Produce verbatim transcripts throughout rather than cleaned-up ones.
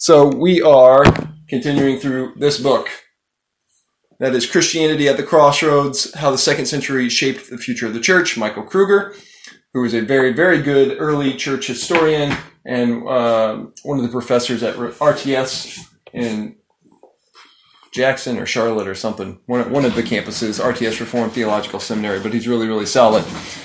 So we are continuing through this book. That is Christianity at the Crossroads, How the Second Century Shaped the Future of the Church, Michael Kruger, who is a very, very good early church historian and uh, one of the professors at R T S in Jackson or Charlotte or something, one, one of the campuses, R T S Reformed Theological Seminary, but he's really, really solid.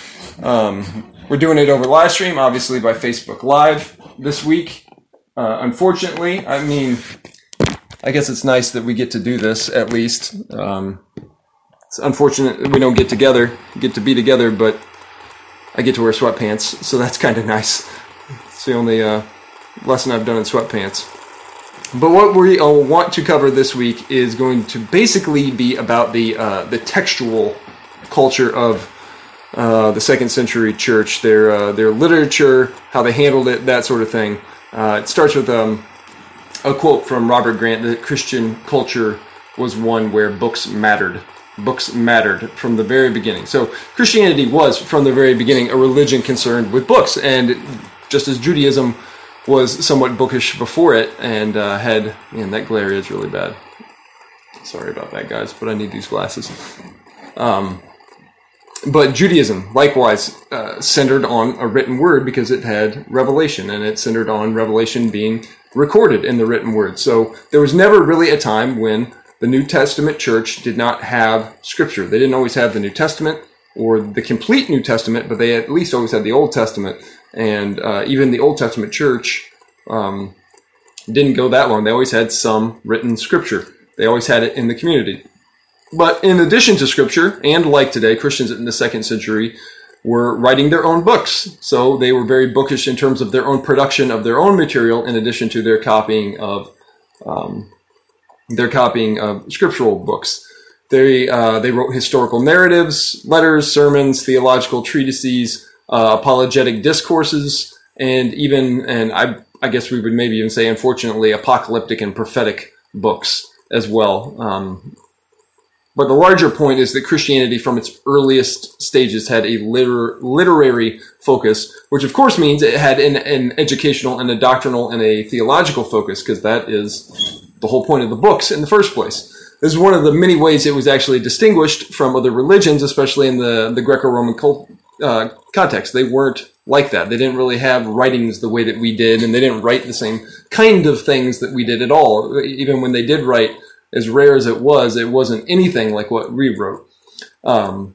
Um, we're doing it over live stream, obviously by Facebook Live this week. Uh, unfortunately, I mean, I guess it's nice that we get to do this at least. Um, it's unfortunate that we don't get together, get to be together, but I get to wear sweatpants, so that's kind of nice. It's the only uh, lesson I've done in sweatpants. But what we all want to cover this week is going to basically be about the uh, the textual culture of uh, the second century church, their uh, their literature, how they handled it, that sort of thing. Uh, it starts with um, a quote from Robert Grant that Christian culture was one where books mattered. Books mattered from the very beginning. So Christianity was, from the very beginning, a religion concerned with books. And just as Judaism was somewhat bookish before it and uh, had... Man, that glare is really bad. Sorry about that, guys, but I need these glasses. Um, but Judaism, likewise, uh, centered on a written word because it had revelation, and it centered on revelation being recorded in the written word. So there was never really a time when the New Testament church did not have Scripture. They didn't always have the New Testament or the complete New Testament, but they at least always had the Old Testament. And uh, even the Old Testament church um, didn't go that long. They always had some written Scripture. They always had it in the community. But in addition to Scripture, and like today, Christians in the second century were writing their own books. So they were very bookish in terms of their own production of their own material in addition to their copying of um, their copying of scriptural books. They uh, they wrote historical narratives, letters, sermons, theological treatises, uh, apologetic discourses, and even, and I I guess we would maybe even say, unfortunately, apocalyptic and prophetic books as well. Um, But the larger point is that Christianity, from its earliest stages, had a liter- literary focus, which of course means it had an, an educational and a doctrinal and a theological focus, because that is the whole point of the books in the first place. This is one of the many ways it was actually distinguished from other religions, especially in the, the Greco-Roman cult, uh, context. They weren't like that. They didn't really have writings the way that we did, and they didn't write the same kind of things that we did at all. Even when they did write, as rare as it was, it wasn't anything like what we wrote. Um,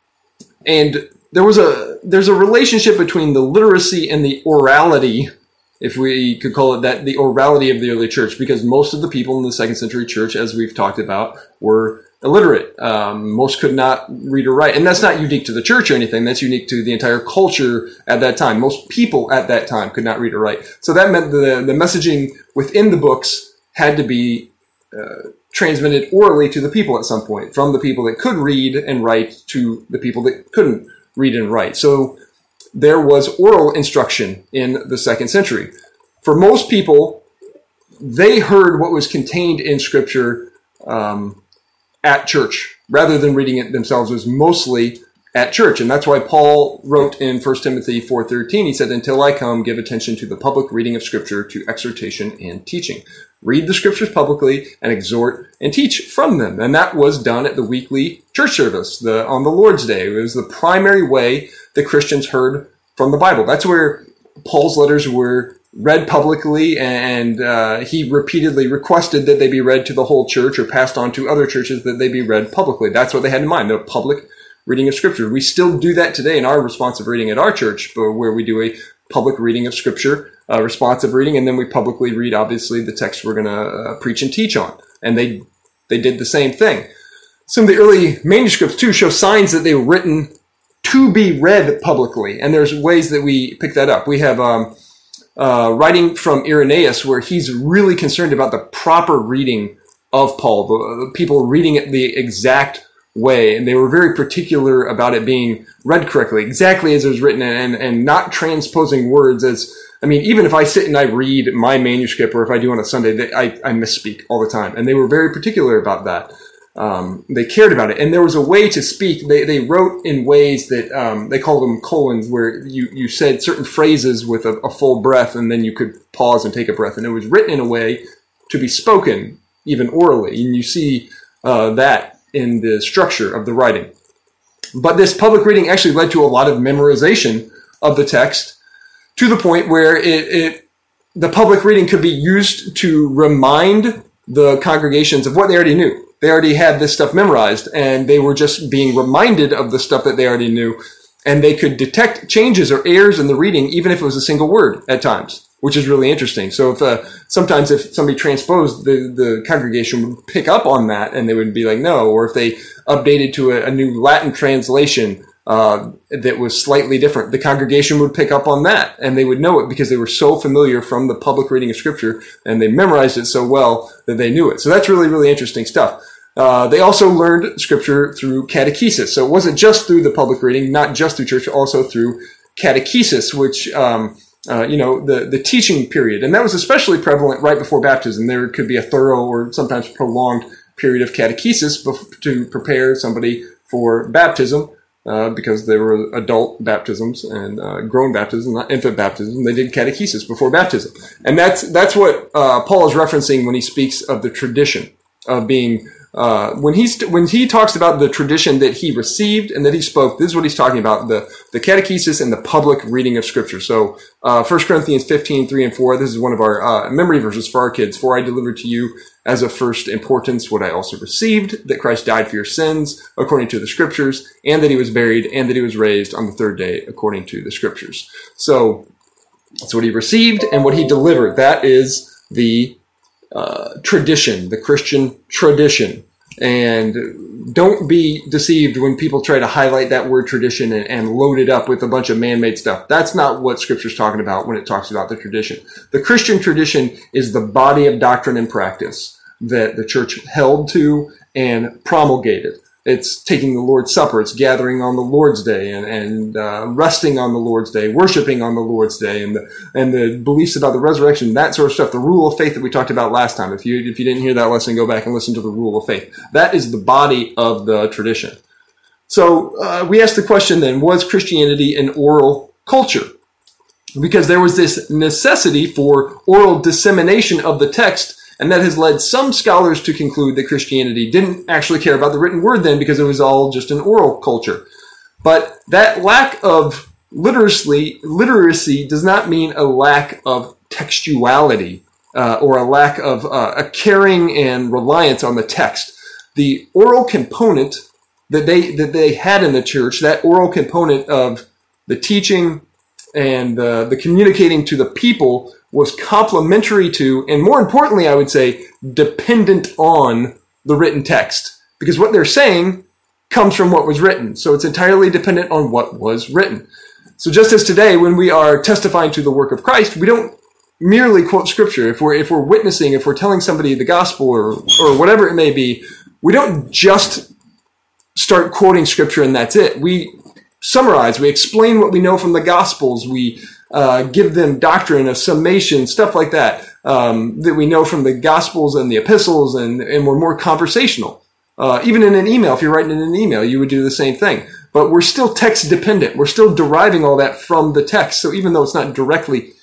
and there was a there's a relationship between the literacy and the orality, if we could call it that, the orality of the early church, because most of the people in the second century church, as we've talked about, were illiterate. Um, most could not read or write. And that's not unique to the church or anything. That's unique to the entire culture at that time. Most people at that time could not read or write. So that meant the, the messaging within the books had to be uh, transmitted orally to the people at some point, from the people that could read and write to the people that couldn't read and write. So there was oral instruction in the second century. For most people, they heard what was contained in Scripture um, at church, rather than reading it themselves. It was mostly at church. And that's why Paul wrote in First Timothy four thirteen, he said, "Until I come, give attention to the public reading of Scripture, to exhortation and teaching." Read the Scriptures publicly and exhort and teach from them. And that was done at the weekly church service the, on the Lord's Day. It was the primary way that Christians heard from the Bible. That's where Paul's letters were read publicly, and uh, he repeatedly requested that they be read to the whole church or passed on to other churches, that they be read publicly. That's what they had in mind, the public reading of Scripture. We still do that today in our responsive reading at our church, where we do a public reading of Scripture, uh, responsive reading, and then we publicly read, obviously, the text we're going to uh, preach and teach on. And they they did the same thing. Some of the early manuscripts, too, show signs that they were written to be read publicly, and there's ways that we pick that up. We have um, uh, writing from Irenaeus, where he's really concerned about the proper reading of Paul, the, the people reading it the exact way, and they were very particular about it being read correctly, exactly as it was written, and, and not transposing words as, I mean, even if I sit and I read my manuscript, or if I do on a Sunday, they, I, I misspeak all the time, and they were very particular about that. um, they cared about it. And there was a way to speak. They they wrote in ways that um, they called them colons, where you, you said certain phrases with a, a full breath, and then you could pause and take a breath. And it was written in a way to be spoken, even orally. And you see uh, that in the structure of the writing. But this public reading actually led to a lot of memorization of the text, to the point where it, it the public reading could be used to remind the congregations of what they already knew. They already had this stuff memorized, and they were just being reminded of the stuff that they already knew, and they could detect changes or errors in the reading, even if it was a single word at times, which is really interesting. So if uh, sometimes if somebody transposed, the, the congregation would pick up on that, and they would be like, no. Or if they updated to a, a new Latin translation uh, that was slightly different, the congregation would pick up on that, and they would know it because they were so familiar from the public reading of Scripture, and they memorized it so well that they knew it. So that's really, really interesting stuff. Uh, they also learned Scripture through catechesis. So it wasn't just through the public reading, not just through church, also through catechesis, which, um, uh, you know, the, the teaching period. And that was especially prevalent right before baptism. There could be a thorough or sometimes prolonged period of catechesis bef- to prepare somebody for baptism, uh, because there were adult baptisms and uh, grown baptisms, not infant baptism. They did catechesis before baptism. And that's, that's what uh, Paul is referencing when he speaks of the tradition of being Uh, when he's when he talks about the tradition that he received and that he spoke, this is what he's talking about: the the catechesis and the public reading of Scripture. So, uh, First Corinthians fifteen, three and four. This is one of our uh, memory verses for our kids. For I delivered to you as of first importance what I also received: that Christ died for your sins according to the Scriptures, and that he was buried, and that he was raised on the third day according to the Scriptures. So, that's what he received and what he delivered. That is the Uh, tradition, the Christian tradition. And don't be deceived when people try to highlight that word tradition and, and load it up with a bunch of man-made stuff. That's not what Scripture's talking about when it talks about the tradition. The Christian tradition is the body of doctrine and practice that the church held to and promulgated. It's taking the Lord's Supper. It's gathering on the Lord's Day and, and uh, resting on the Lord's Day, worshiping on the Lord's Day, and the, and the beliefs about the resurrection, that sort of stuff. The rule of faith that we talked about last time. If you if you didn't hear that lesson, go back and listen to the rule of faith. That is the body of the tradition. So uh, we asked the question then, was Christianity an oral culture? Because there was this necessity for oral dissemination of the text. And that has led some scholars to conclude that Christianity didn't actually care about the written word then, because it was all just an oral culture. But that lack of literacy, literacy does not mean a lack of textuality uh, or a lack of uh, a caring and reliance on the text. The oral component that they that they had in the church, that oral component of the teaching and uh, the communicating to the people, was complementary to, and more importantly, I would say, dependent on the written text. Because what they're saying comes from what was written. So it's entirely dependent on what was written. So just as today, when we are testifying to the work of Christ, we don't merely quote Scripture. If we're if we're witnessing, if we're telling somebody the gospel or or whatever it may be, we don't just start quoting Scripture and that's it. We summarize, we explain what we know from the Gospels, we uh, give them doctrine, a summation, stuff like that, um, that we know from the Gospels and the epistles, and, and we're more conversational. Uh, even in an email, if you're writing in an email, you would do the same thing. But we're still text dependent. We're still deriving all that from the text. So even though it's not directly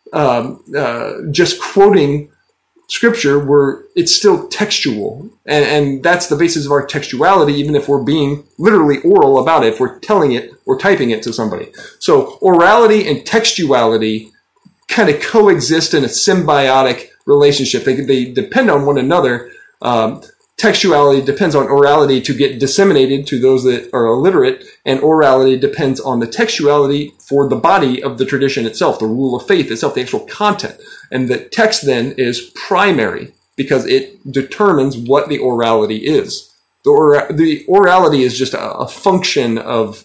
um, uh, just quoting Scripture, we're, it's still textual. And, and that's the basis of our textuality, even if we're being literally oral about it, if we're telling it or typing it to somebody. So orality and textuality kind of coexist in a symbiotic relationship. They, they depend on one another. Um, textuality depends on orality to get disseminated to those that are illiterate, and orality depends on the textuality for the body of the tradition itself, the rule of faith itself, the actual content. And the text then is primary because it determines what the orality is. The, or, the orality is just a, a function of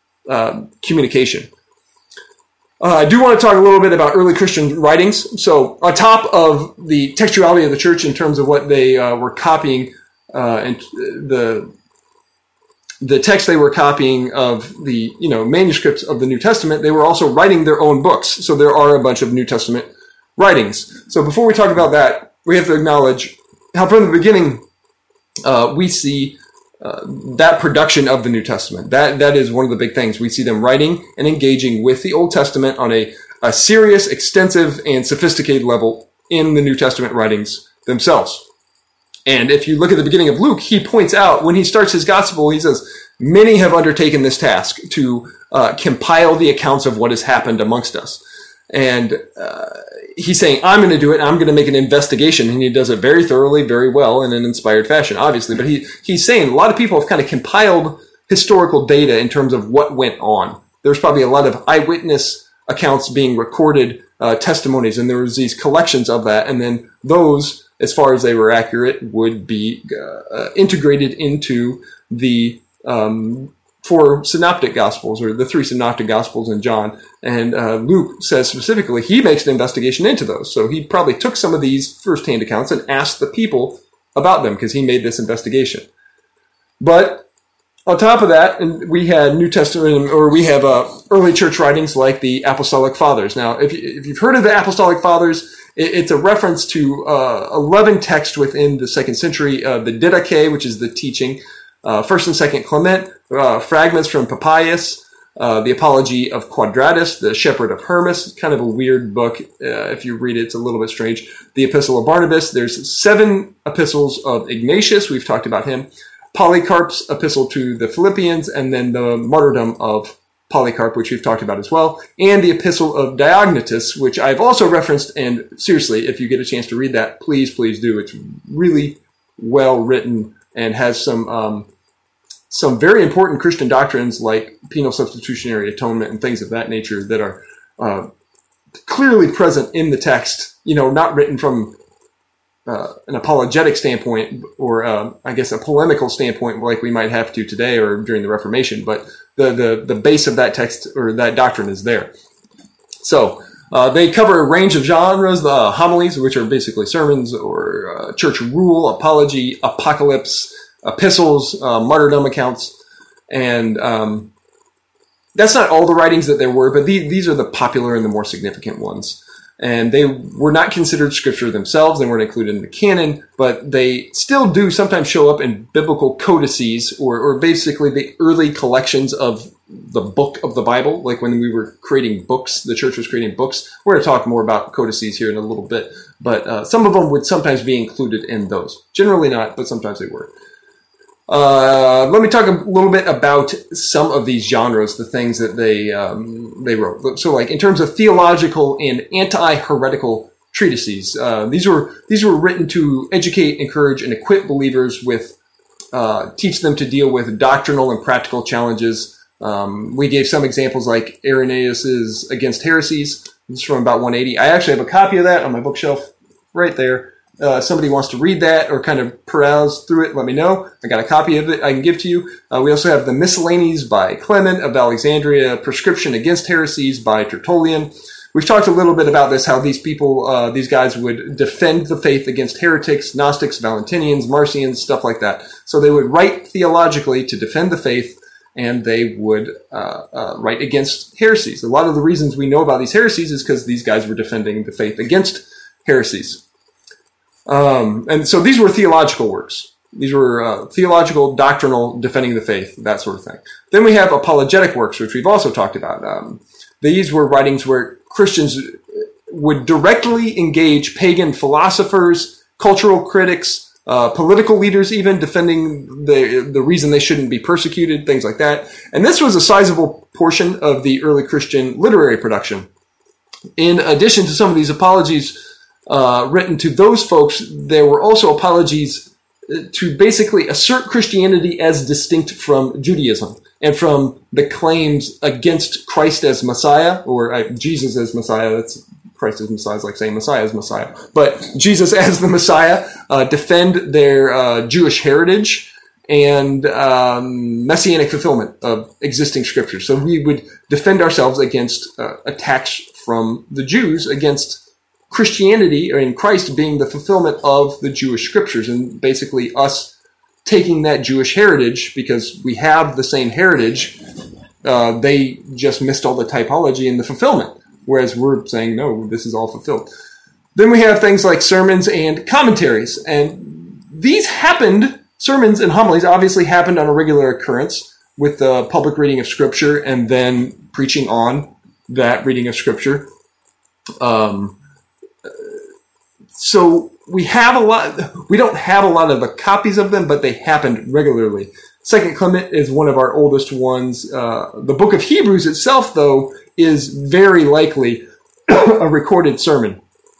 uh, communication. Uh, I do want to talk a little bit about early Christian writings. So on top of the textuality of the church in terms of what they uh, were copying, uh, and the the text they were copying of the you know manuscripts of the New Testament, they were also writing their own books. So there are a bunch of New Testament writings. So before we talk about that, we have to acknowledge how from the beginning uh, we see uh, that production of the New Testament. That that is one of the big things. We see them writing and engaging with the Old Testament on a, a serious, extensive, and sophisticated level in the New Testament writings themselves. And if you look at the beginning of Luke, he points out, when he starts his gospel, he says, many have undertaken this task to uh, compile the accounts of what has happened amongst us. And uh, he's saying, I'm going to do it. I'm going to make an investigation. And he does it very thoroughly, very well, in an inspired fashion, obviously. But he he's saying a lot of people have kind of compiled historical data in terms of what went on. There's probably a lot of eyewitness accounts being recorded, uh, testimonies, and there was these collections of that. And then those, as far as they were accurate, would be uh, integrated into the um, four synoptic gospels, or the three synoptic gospels in John. And uh, Luke says specifically he makes an investigation into those. So he probably took some of these firsthand accounts and asked the people about them because he made this investigation. But on top of that, and we had New Testament, or we have uh, early church writings like the Apostolic Fathers. Now, if, you, if you've heard of the Apostolic Fathers, it, it's a reference to uh, eleven texts within the second century, uh, the Didache, which is the teaching, uh, First and Second Clement, uh, fragments from Papias, uh, the Apology of Quadratus, the Shepherd of Hermas, kind of a weird book. Uh, if you read it, it's a little bit strange. The Epistle of Barnabas. There's seven epistles of Ignatius. We've talked about him. Polycarp's epistle to the Philippians, and then the martyrdom of Polycarp, which we've talked about as well, and the epistle of Diognetus, which I've also referenced. And seriously, if you get a chance to read that, please, please do. It's really well written and has some um, some very important Christian doctrines like penal substitutionary atonement and things of that nature that are uh, clearly present in the text. You know, not written from Uh, an apologetic standpoint, or uh, I guess a polemical standpoint, like we might have to today or during the Reformation, but the the, the base of that text or that doctrine is there. So uh, they cover a range of genres, the homilies, which are basically sermons, or uh, church rule, apology, apocalypse, epistles, uh, martyrdom accounts, and um, that's not all the writings that there were, but these, these are the popular and the more significant ones. And they were not considered scripture themselves. They weren't included in the canon, but they still do sometimes show up in biblical codices, or, or basically the early collections of the book of the Bible. Like when we were creating books, the church was creating books. We're going to talk more about codices here in a little bit, but uh, some of them would sometimes be included in those. Generally not, but sometimes they were. Uh, let me talk a little bit about some of these genres, the things that they um, they wrote. So, like in terms of theological and anti-heretical treatises, uh, these were these were written to educate, encourage, and equip believers with, uh, teach them to deal with doctrinal and practical challenges. Um, we gave some examples like Irenaeus's Against Heresies. It's from about one eighty. I actually have a copy of that on my bookshelf right there. Uh, somebody wants to read that or kind of peruse through it, let me know. I got a copy of it I can give to you. Uh, we also have the Miscellanies by Clement of Alexandria, Prescription Against Heresies by Tertullian. We've talked a little bit about this, how these people, uh, these guys would defend the faith against heretics, Gnostics, Valentinians, Marcions, stuff like that. So they would write theologically to defend the faith, and they would uh, uh, write against heresies. A lot of the reasons we know about these heresies is because these guys were defending the faith against heresies. Um, and so these were theological works. These were uh, theological, doctrinal, defending the faith, that sort of thing. Then we have apologetic works, which we've also talked about. Um, these were writings where Christians would directly engage pagan philosophers, cultural critics, uh, political leaders, even defending the the reason they shouldn't be persecuted, things like that. And this was a sizable portion of the early Christian literary production. In addition to some of these apologies Uh, written to those folks, there were also apologies to basically assert Christianity as distinct from Judaism and from the claims against Christ as Messiah, or uh, Jesus as Messiah. That's Christ as Messiah is like saying Messiah as Messiah. But Jesus as the Messiah, uh, defend their uh, Jewish heritage and um, messianic fulfillment of existing scriptures. So we would defend ourselves against uh, attacks from the Jews against Christianity, or in Christ being the fulfillment of the Jewish scriptures, and basically us taking that Jewish heritage, because we have the same heritage, uh, they just missed all the typology and the fulfillment, whereas we're saying, no, this is all fulfilled. Then we have things like sermons and commentaries, and these happened sermons and homilies obviously happened on a regular occurrence with the public reading of Scripture and then preaching on that reading of Scripture. Um, so we have a lot, we don't have a lot of the copies of them, but they happened regularly. Second Clement is one of our oldest ones. Uh, the book of Hebrews itself, though, is very likely a recorded sermon.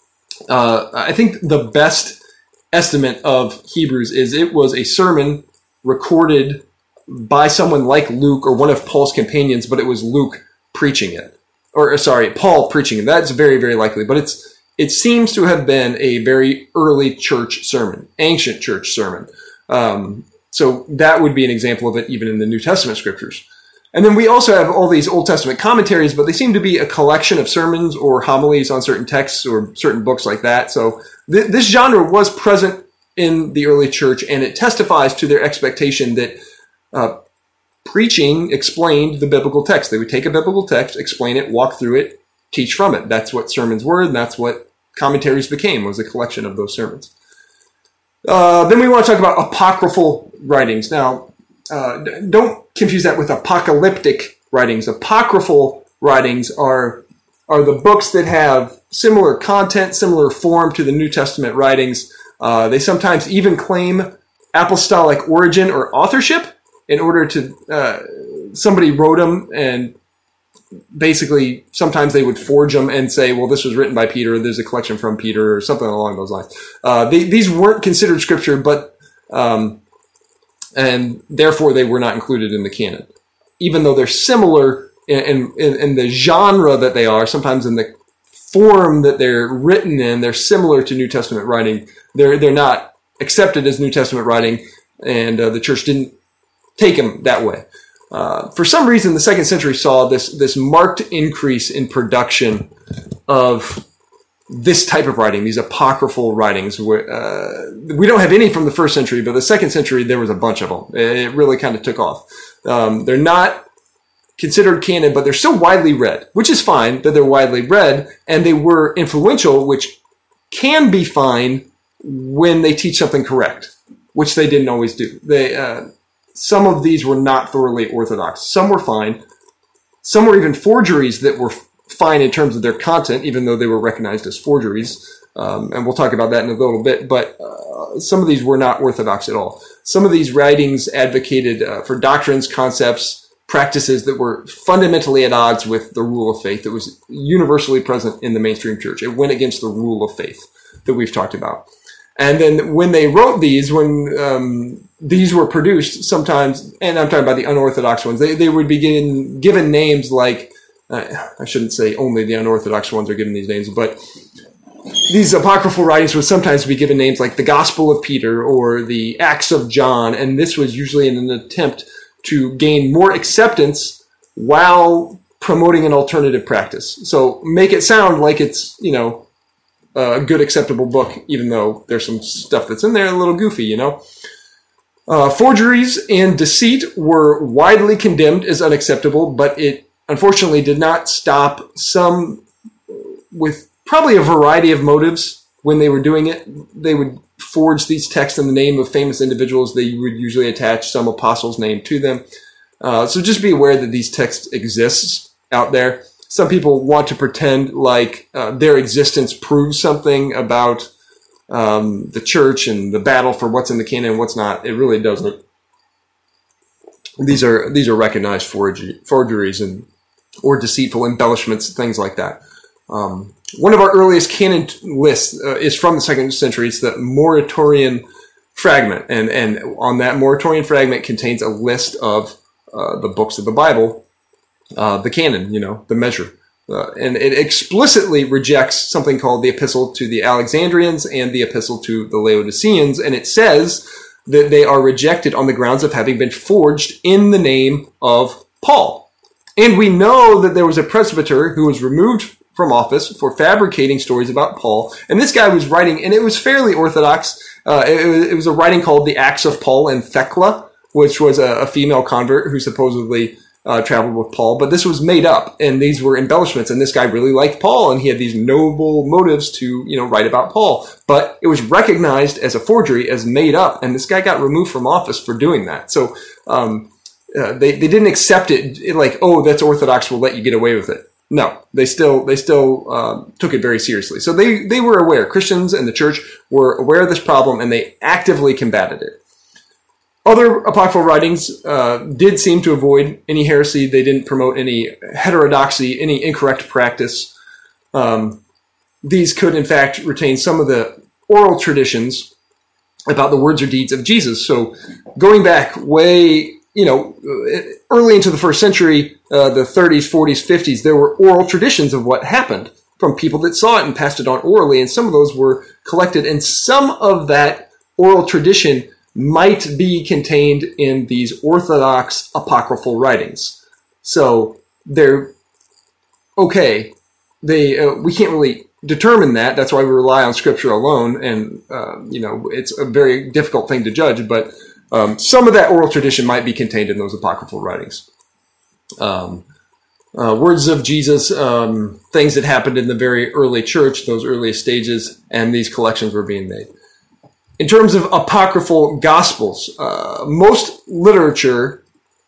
Uh, I think the best estimate of Hebrews is it was a sermon recorded by someone like Luke or one of Paul's companions, but it was Luke preaching it. Or, sorry, Paul preaching it. That's very, very likely. But it's it seems to have been a very early church sermon, ancient church sermon. Um, so that would be an example of it even in the New Testament scriptures. And then we also have all these Old Testament commentaries, but they seem to be a collection of sermons or homilies on certain texts or certain books like that. So th- this genre was present in the early church, and it testifies to their expectation that uh, preaching explained the biblical text. They would take a biblical text, explain it, walk through it, teach from it. That's what sermons were, and that's what commentaries became, was a collection of those sermons. Uh, then we want to talk about apocryphal writings. Now, uh, don't confuse that with apocalyptic writings. Apocryphal writings are are the books that have similar content, similar form to the New Testament writings. Uh, they sometimes even claim apostolic origin or authorship in order to, uh, somebody wrote them, and basically sometimes they would forge them and say, well, this was written by Peter, there's a collection from Peter, or something along those lines. Uh, they, these weren't considered scripture, but, um, and therefore they were not included in the canon. Even though they're similar in, in, in the genre that they are, sometimes in the form that they're written in, they're similar to New Testament writing. They're, they're not accepted as New Testament writing, and uh, the church didn't take them that way. Uh, for some reason, the second century saw this, this marked increase in production of this type of writing, these apocryphal writings. Where, uh, we don't have any from the first century, but the second century, there was a bunch of them. It really kind of took off. Um, they're not considered canon, but they're still widely read, which is fine that they're widely read, and they were influential, which can be fine when they teach something correct, which they didn't always do. They, uh, some of these were not thoroughly orthodox. Some were fine. Some were even forgeries that were fine in terms of their content, even though they were recognized as forgeries. Um, and we'll talk about that in a little bit. But uh, some of these were not orthodox at all. Some of these writings advocated uh, for doctrines, concepts, practices that were fundamentally at odds with the rule of faith that was universally present in the mainstream church. It went against the rule of faith that we've talked about. And then when they wrote these, when um, these were produced, sometimes, and I'm talking about the unorthodox ones, they, they would be given, given names like, uh, I shouldn't say only the unorthodox ones are given these names, but these apocryphal writings would sometimes be given names like the Gospel of Peter or the Acts of John, and this was usually in an attempt to gain more acceptance while promoting an alternative practice. So make it sound like it's, you know, a good, acceptable book, even though there's some stuff that's in there a little goofy, you know. Uh, forgeries and deceit were widely condemned as unacceptable, but it unfortunately did not stop some, with probably a variety of motives when they were doing it. They would forge these texts in the name of famous individuals. They would usually attach some apostle's name to them. Uh, so just be aware that these texts exist out there. Some people want to pretend like uh, their existence proves something about um, the church and the battle for what's in the canon and what's not. It really doesn't. These are these are recognized forgery, forgeries and or deceitful embellishments, things like that. Um, one of our earliest canon lists uh, is from the second century. It's the Muratorian fragment, and and on that Muratorian fragment contains a list of uh, the books of the Bible. Uh, the canon, you know, the measure. Uh, and it explicitly rejects something called the Epistle to the Alexandrians and the Epistle to the Laodiceans, and it says that they are rejected on the grounds of having been forged in the name of Paul. And we know that there was a presbyter who was removed from office for fabricating stories about Paul, and this guy was writing, and it was fairly orthodox. Uh, it, it was a writing called the Acts of Paul and Thecla, which was a, a female convert who supposedly uh, traveled with Paul, but this was made up, and these were embellishments, and this guy really liked Paul, and he had these noble motives to, you know, write about Paul, but it was recognized as a forgery, as made up, and this guy got removed from office for doing that. So um, uh, they, they didn't accept it like, oh, that's Orthodox, we'll let you get away with it. No, they still they still uh, took it very seriously. So they, they were aware. Christians and the church were aware of this problem, and they actively combated it. Other apocryphal writings uh, did seem to avoid any heresy. They didn't promote any heterodoxy, any incorrect practice. Um, these could, in fact, retain some of the oral traditions about the words or deeds of Jesus. So going back way, you know, early into the first century, uh, the thirties, forties, fifties, there were oral traditions of what happened from people that saw it and passed it on orally, and some of those were collected, and some of that oral tradition might be contained in these Orthodox apocryphal writings. So they're okay. They uh, we can't really determine that. That's why we rely on Scripture alone, and uh, you know, it's a very difficult thing to judge. But um, some of that oral tradition might be contained in those apocryphal writings. Um, uh, words of Jesus, um, things that happened in the very early church, those earliest stages, and these collections were being made. In terms of apocryphal gospels, uh, most literature,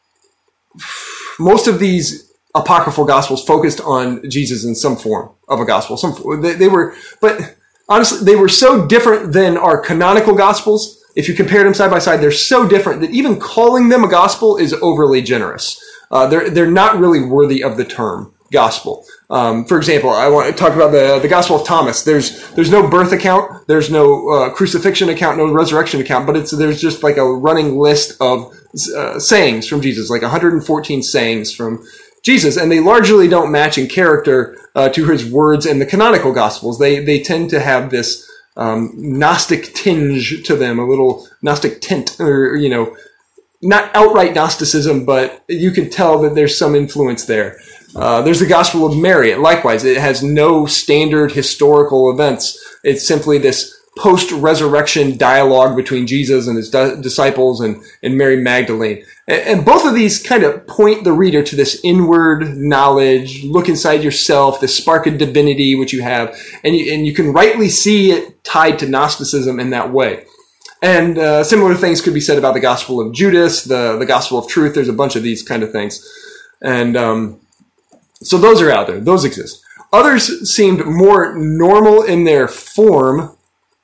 most of these apocryphal gospels focused on Jesus in some form of a gospel. Some they, they were, but honestly, they were so different than our canonical gospels. If you compared them side by side, they're so different that even calling them a gospel is overly generous. Uh, they're they're not really worthy of the term gospel. Um, for example, I want to talk about the the Gospel of Thomas. There's there's no birth account, there's no uh, crucifixion account, no resurrection account, but it's there's just like a running list of uh, sayings from Jesus, like one hundred fourteen sayings from Jesus, and they largely don't match in character uh, to his words in the canonical Gospels. They they tend to have this um, Gnostic tinge to them, a little Gnostic tint, or you know, not outright Gnosticism, but you can tell that there's some influence there. Uh, there's the Gospel of Mary. Likewise, it has no standard historical events. It's simply this post-resurrection dialogue between Jesus and his di- disciples and, and Mary Magdalene. And, and both of these kind of point the reader to this inward knowledge, look inside yourself, this spark of divinity which you have, and you, and you can rightly see it tied to Gnosticism in that way. And uh, similar things could be said about the Gospel of Judas, the, the Gospel of Truth. There's a bunch of these kind of things. And um, so those are out there. Those exist. Others seemed more normal in their form,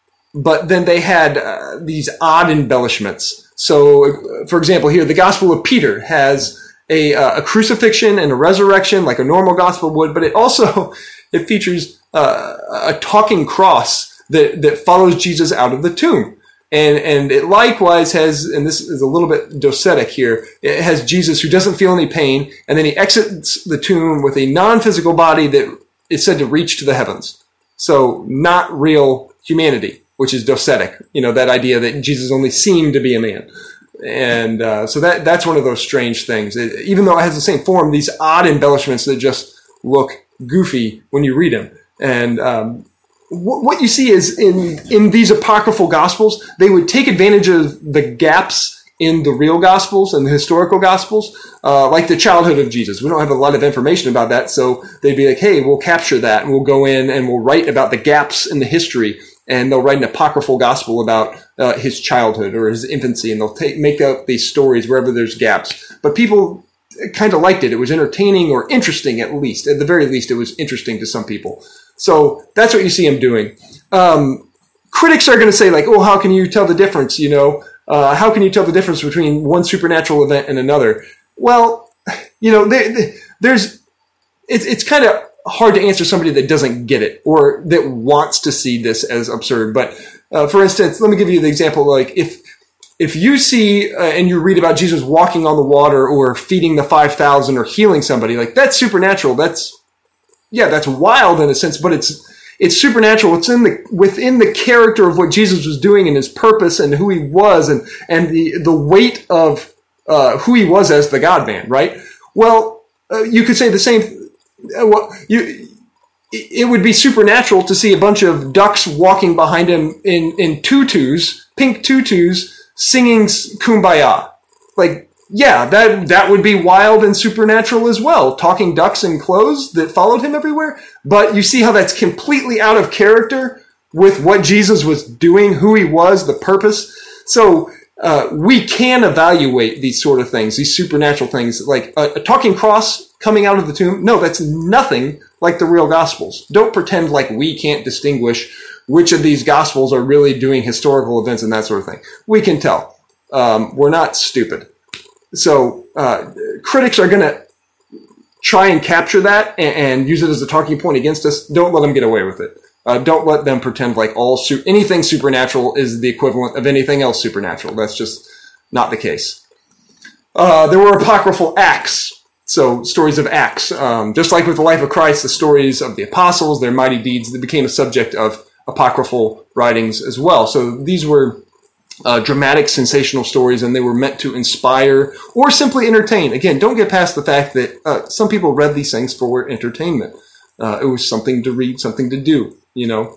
but then they had uh, these odd embellishments. So, uh, for example, here, the Gospel of Peter has a, uh, a crucifixion and a resurrection like a normal gospel would, but it also it features uh, a talking cross that, that follows Jesus out of the tomb. And and it likewise has, and this is a little bit docetic here, it has Jesus who doesn't feel any pain, and then he exits the tomb with a non-physical body that is said to reach to the heavens. So not real humanity, which is docetic, you know, that idea that Jesus only seemed to be a man. And uh, so that that's one of those strange things. It, even though it has the same form, these odd embellishments that just look goofy when you read them. And um what you see is in, in these apocryphal gospels, they would take advantage of the gaps in the real gospels and the historical gospels, uh, like the childhood of Jesus. We don't have a lot of information about that, so they'd be like, hey, we'll capture that, and we'll go in and we'll write about the gaps in the history, and they'll write an apocryphal gospel about uh, his childhood or his infancy, and they'll take, make up these stories wherever there's gaps. But people kind of liked it. It was entertaining or interesting, at least. At the very least, it was interesting to some people. So that's what you see him doing. Um, critics are going to say, like, oh, how can you tell the difference, you know? Uh, how can you tell the difference between one supernatural event and another? Well, you know, there, there's it's, it's kind of hard to answer somebody that doesn't get it or that wants to see this as absurd. But uh, for instance, let me give you the example. Like, if if you see uh, and you read about Jesus walking on the water or feeding the five thousand or healing somebody, like, that's supernatural. That's Yeah, that's wild in a sense, but it's it's supernatural. It's in the within the character of what Jesus was doing and his purpose and who he was and and the the weight of uh, who he was as the God-man, right? Well, uh, you could say the same. Uh, well, you it would be supernatural to see a bunch of ducks walking behind him in in tutus, pink tutus, singing Kumbaya. Like, yeah, that that would be wild and supernatural as well. Talking ducks in clothes that followed him everywhere. But you see how that's completely out of character with what Jesus was doing, who he was, the purpose. So uh, we can evaluate these sort of things, these supernatural things, like a, a talking cross coming out of the tomb. No, that's nothing like the real Gospels. Don't pretend like we can't distinguish which of these Gospels are really doing historical events and that sort of thing. We can tell. Um, we're not stupid. So uh, critics are going to try and capture that and, and use it as a talking point against us. Don't let them get away with it. Uh, don't let them pretend like all su- anything supernatural is the equivalent of anything else supernatural. That's just not the case. Uh, there were apocryphal acts. So stories of acts. Um, just like with the life of Christ, the stories of the apostles, their mighty deeds, that became a subject of apocryphal writings as well. So these were uh, dramatic, sensational stories, and they were meant to inspire or simply entertain. Again, don't get past the fact that uh, some people read these things for entertainment. Uh, it was something to read, something to do, you know.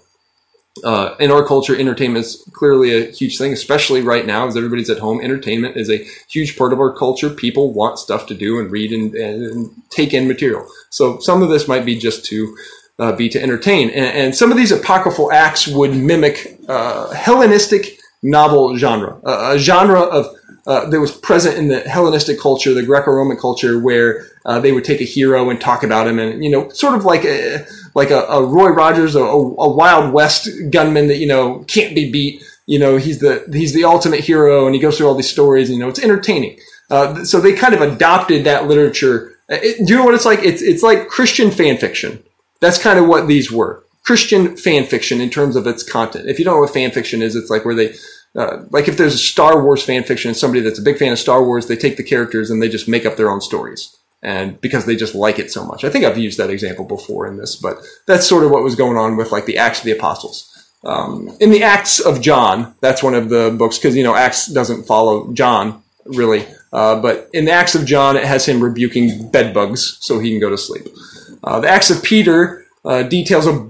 Uh, in our culture, entertainment is clearly a huge thing, especially right now as everybody's at home. Entertainment is a huge part of our culture. People want stuff to do and read and, and, and take in material. So some of this might be just to uh, be to entertain. And, and some of these apocryphal acts would mimic uh, Hellenistic novel genre, uh, a genre of uh, that was present in the Hellenistic culture, the Greco-Roman culture, where uh, they would take a hero and talk about him, and you know, sort of like a like a, a Roy Rogers, a, a Wild West gunman that you know can't be beat. You know, he's the he's the ultimate hero, and he goes through all these stories. And, you know, it's entertaining. Uh, so they kind of adopted that literature. It, do you know what it's like? It's it's like Christian fan fiction. That's kind of what these were. Christian fan fiction in terms of its content. If you don't know what fan fiction is, it's like where they, uh, like if there's a Star Wars fan fiction and somebody that's a big fan of Star Wars, they take the characters and they just make up their own stories. And because they just like it so much. I think I've used that example before in this, but that's sort of what was going on with like the Acts of the Apostles. Um, in the Acts of John, that's one of the books, because, you know, Acts doesn't follow John, really. Uh, but in the Acts of John, it has him rebuking bed bugs so he can go to sleep. Uh, the Acts of Peter uh, details a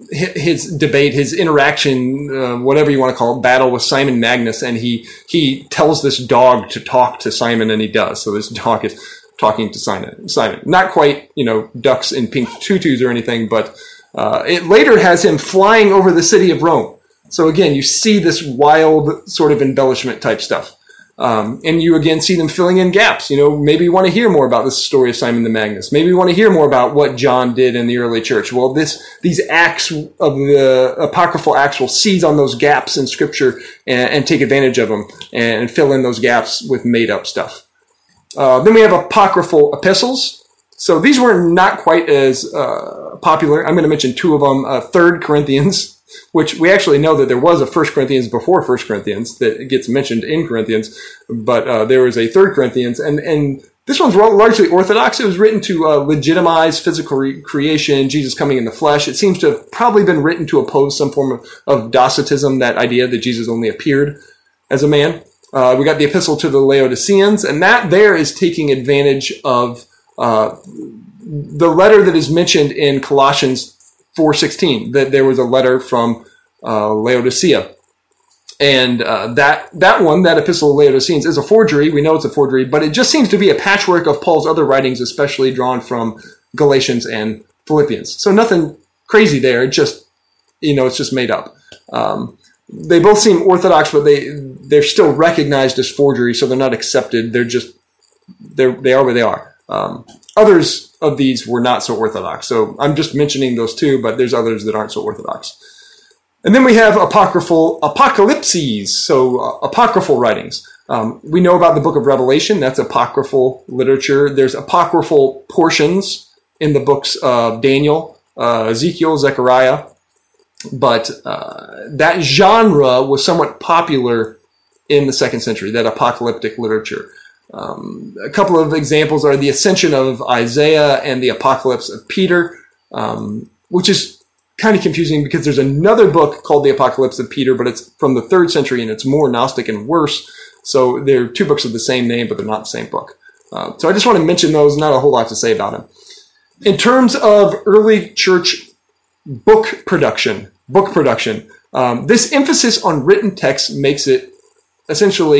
his debate, his interaction, uh, whatever you want to call it, battle with Simon Magus, and he he tells this dog to talk to Simon, and he does. So this dog is talking to Simon. Simon, not quite, you know, ducks in pink tutus or anything, but uh, it later has him flying over the city of Rome. So again, you see this wild sort of embellishment type stuff. Um, and you again see them filling in gaps. You know, maybe you want to hear more about the story of Simon the Magus. Maybe you want to hear more about what John did in the early church. Well, this these acts of the apocryphal acts will seize on those gaps in Scripture and, and take advantage of them and fill in those gaps with made up stuff. Uh, then we have apocryphal epistles. So these were not quite as uh, popular. I'm going to mention two of them. Uh, Third Corinthians, which we actually know that there was a First Corinthians before First Corinthians that gets mentioned in Corinthians, but uh, there was a Third Corinthians, and, and this one's largely Orthodox. It was written to uh, legitimize physical re- creation, Jesus coming in the flesh. It seems to have probably been written to oppose some form of, of Docetism, that idea that Jesus only appeared as a man. Uh, we got the epistle to the Laodiceans, and that there is taking advantage of uh, the letter that is mentioned in Colossians four sixteen, that there was a letter from uh, Laodicea. And uh, that that one, that epistle of Laodiceans, is a forgery. We know it's a forgery, but it just seems to be a patchwork of Paul's other writings, especially drawn from Galatians and Philippians. So nothing crazy there. It just, you know, it's just made up. Um, they both seem orthodox, but they, they're still recognized as forgery, so they're not accepted. They're just, they're, they are where they are. Um, others of these were not so orthodox. So I'm just mentioning those two, but there's others that aren't so orthodox. And then we have apocryphal apocalypses, so uh, apocryphal writings. Um, we know about the book of Revelation. That's apocryphal literature. There's apocryphal portions in the books of Daniel, uh, Ezekiel, Zechariah. But uh, that genre was somewhat popular in the second century, that apocalyptic literature. Um, a couple of examples are the Ascension of Isaiah and the Apocalypse of Peter, um, which is kind of confusing because there's another book called the Apocalypse of Peter, but it's from the third century and it's more Gnostic and worse. So they're two books of the same name, but they're not the same book. Uh, so I just want to mention those, not a whole lot to say about them. In terms of early church book production, book production, um, this emphasis on written text makes it essentially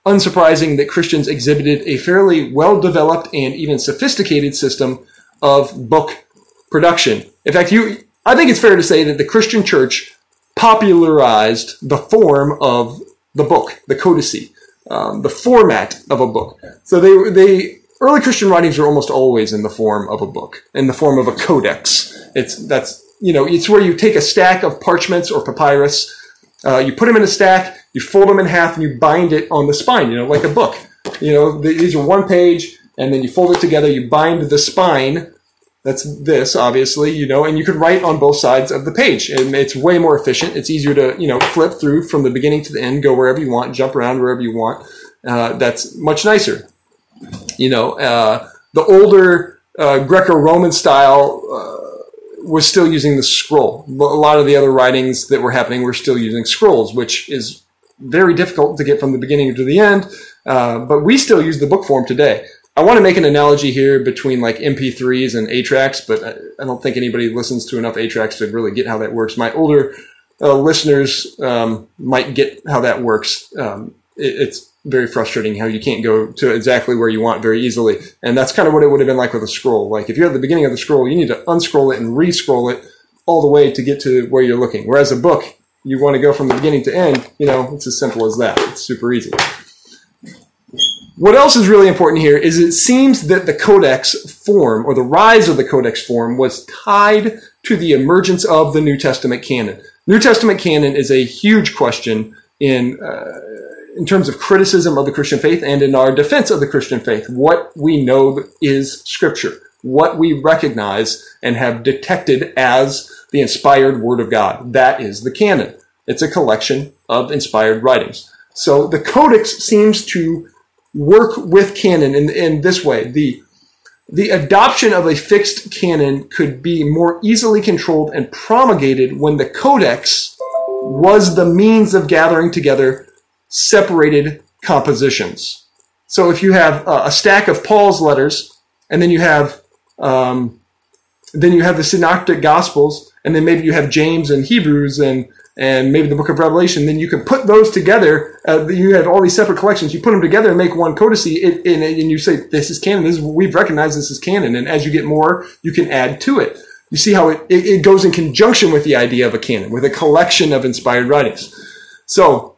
unsurprising that Christians exhibited a fairly well-developed and even sophisticated system of book production. In fact, you, I think it's fair to say that the Christian church popularized the form of the book, the codicy, um, the format of a book. So they, they, early Christian writings are almost always in the form of a book, in the form of a codex. It's, that's, you know, it's where you take a stack of parchments or papyrus, uh, you put them in a stack, you fold them in half, and you bind it on the spine, you know, like a book. You know, these are one page, and then you fold it together, you bind the spine. That's this, obviously, you know, and you could write on both sides of the page. And it's way more efficient. It's easier to, you know, flip through from the beginning to the end, go wherever you want, jump around wherever you want. Uh, that's much nicer. You know, uh, the older uh, Greco-Roman style uh, was still using the scroll. A lot of the other writings that were happening were still using scrolls, which is very difficult to get from the beginning to the end. Uh, but we still use the book form today. I want to make an analogy here between like M P threes and eight tracks, but I don't think anybody listens to enough eight tracks to really get how that works. My older uh, listeners um, might get how that works. Um, it, it's very frustrating how you can't go to exactly where you want very easily. And that's kind of what it would have been like with a scroll. Like if you're at the beginning of the scroll, you need to unscroll it and re-scroll it all the way to get to where you're looking. Whereas a book, you want to go from the beginning to end, you know, it's as simple as that. It's super easy. What else is really important here is it seems that the codex form, or the rise of the codex form, was tied to the emergence of the New Testament canon. New Testament canon is a huge question in uh, in terms of criticism of the Christian faith and in our defense of the Christian faith. What we know is Scripture, what we recognize and have detected as the inspired Word of God. That is the canon. It's a collection of inspired writings. So the codex seems to work with canon in, in this way. The, the adoption of a fixed canon could be more easily controlled and promulgated when the codex was the means of gathering together separated compositions. So if you have a, a stack of Paul's letters, and then you have um, then you have the Synoptic Gospels, and then maybe you have James and Hebrews and and maybe the book of Revelation, then you can put those together. Uh, you have all these separate collections. You put them together and make one codicy, it, and, and you say, this is canon. This is, we've recognized this as canon. And as you get more, you can add to it. You see how it, it, it goes in conjunction with the idea of a canon, with a collection of inspired writings. So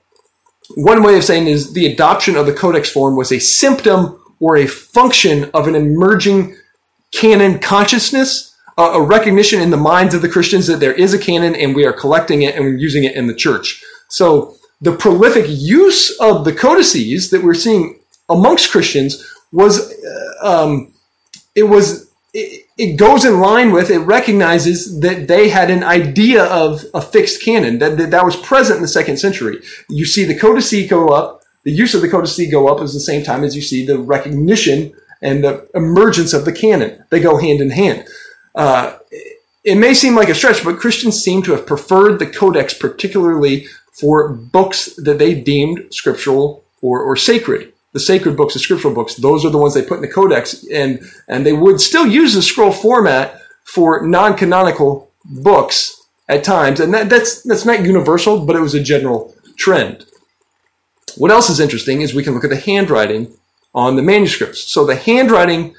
one way of saying is the adoption of the codex form was a symptom or a function of an emerging canon consciousness, a recognition in the minds of the Christians that there is a canon and we are collecting it and we're using it in the church. So the prolific use of the codices that we're seeing amongst Christians was, uh, um, it was, it, it goes in line with, it recognizes that they had an idea of a fixed canon that, that, that was present in the second century. You see the codice go up, the use of the codice go up at the same time as you see the recognition and the emergence of the canon. They go hand in hand. Uh, it may seem like a stretch, but Christians seem to have preferred the codex particularly for books that they deemed scriptural or, or sacred. The sacred books, the scriptural books, those are the ones they put in the codex, and, and they would still use the scroll format for non-canonical books at times, and that, that's, that's not universal, but it was a general trend. What else is interesting is we can look at the handwriting on the manuscripts. So the handwriting,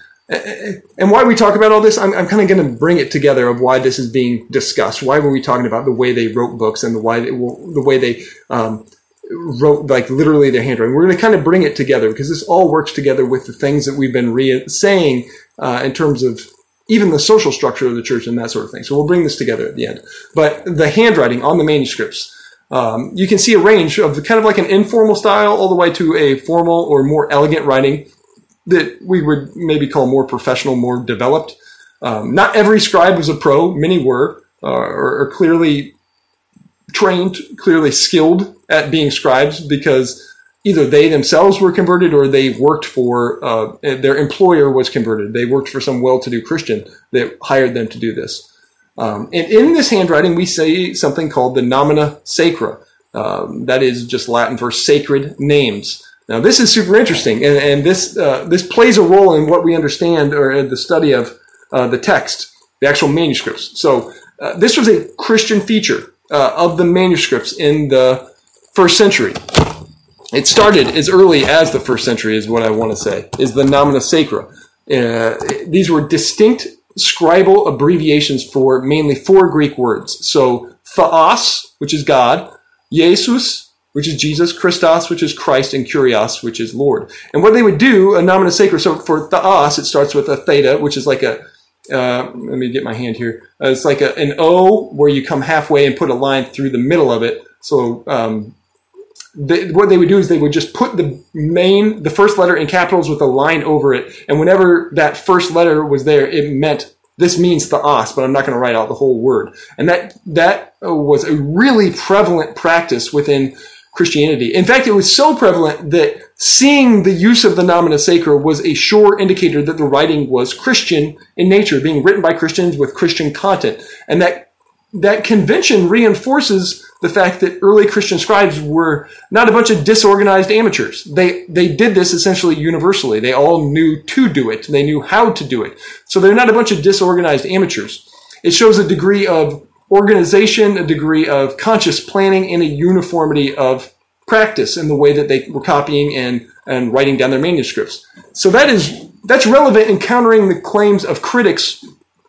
and why we talk about all this, I'm, I'm kind of going to bring it together of why this is being discussed. Why were we talking about the way they wrote books and the why they, the way they um, wrote, like literally their handwriting? We're going to kind of bring it together because this all works together with the things that we've been re- saying uh, in terms of even the social structure of the church and that sort of thing. So we'll bring this together at the end. But the handwriting on the manuscripts, um, you can see a range of kind of like an informal style all the way to a formal or more elegant writing that we would maybe call more professional, more developed. Um, not every scribe was a pro. Many were, uh, or, or clearly trained, clearly skilled at being scribes because either they themselves were converted or they worked for, uh, their employer was converted. They worked for some well-to-do Christian that hired them to do this. Um, and in this handwriting, we say something called the nomina sacra. Um, that is just Latin for sacred names. Now, this is super interesting, and, and this uh, this plays a role in what we understand or in the study of uh, the text, the actual manuscripts. So uh, this was a Christian feature uh, of the manuscripts in the first century. it started as early as the first century is what I want to say, is the Nomina Sacra. Uh, these were distinct scribal abbreviations for mainly four Greek words. So Theos, which is God, Jesus, which is Jesus, Christos, which is Christ, and Kurios, which is Lord. And what they would do, a Nomina Sacra, so for Theos, it starts with a theta, which is like a, uh, let me get my hand here. Uh, it's like a, an O where you come halfway and put a line through the middle of it. So um, they, what they would do is they would just put the main, the first letter in capitals with a line over it. And whenever that first letter was there, it meant, this means Theos, but I'm not going to write out the whole word. And that that was a really prevalent practice within Christianity. In fact, it was so prevalent that seeing the use of the Nomina Sacra was a sure indicator that the writing was Christian in nature, being written by Christians with Christian content. And that that convention reinforces the fact that early Christian scribes were not a bunch of disorganized amateurs. They they did this essentially universally. They all knew to do it. They knew how to do it. So they're not a bunch of disorganized amateurs. It shows a degree of organization, a degree of conscious planning, and a uniformity of practice in the way that they were copying and, and writing down their manuscripts. So that is that's relevant in countering the claims of critics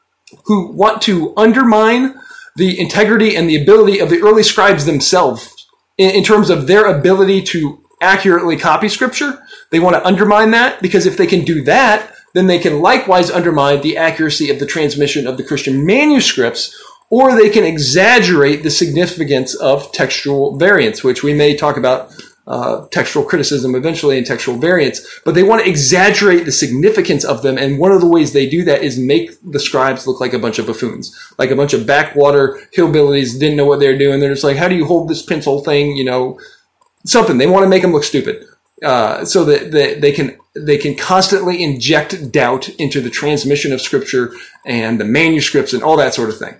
who want to undermine the integrity and the ability of the early scribes themselves in, in terms of their ability to accurately copy scripture. They want to undermine that because if they can do that, then they can likewise undermine the accuracy of the transmission of the Christian manuscripts, or they can exaggerate the significance of textual variants, which we may talk about uh, textual criticism eventually and textual variants, but they want to exaggerate the significance of them. And one of the ways they do that is make the scribes look like a bunch of buffoons, like a bunch of backwater hillbillies, didn't know what they're doing. They're just like, how do you hold this pencil thing? You know, something. They want to make them look stupid uh, so that, that they can they can constantly inject doubt into the transmission of scripture and the manuscripts and all that sort of thing.